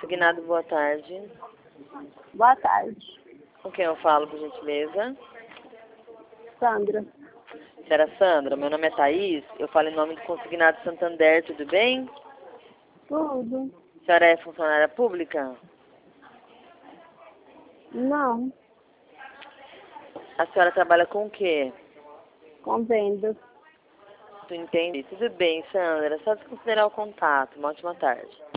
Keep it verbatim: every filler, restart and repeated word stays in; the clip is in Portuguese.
Consignado, boa tarde. Boa tarde. Com quem eu falo, por gentileza? Sandra. Senhora Sandra, meu nome é Thaís, eu falo em nome do Consignado Santander, tudo bem? Tudo. A senhora é funcionária pública? Não. A senhora trabalha com o quê? Com vendas. Tu entende? Tudo bem, Sandra, só desconsiderar o contato. Uma ótima tarde.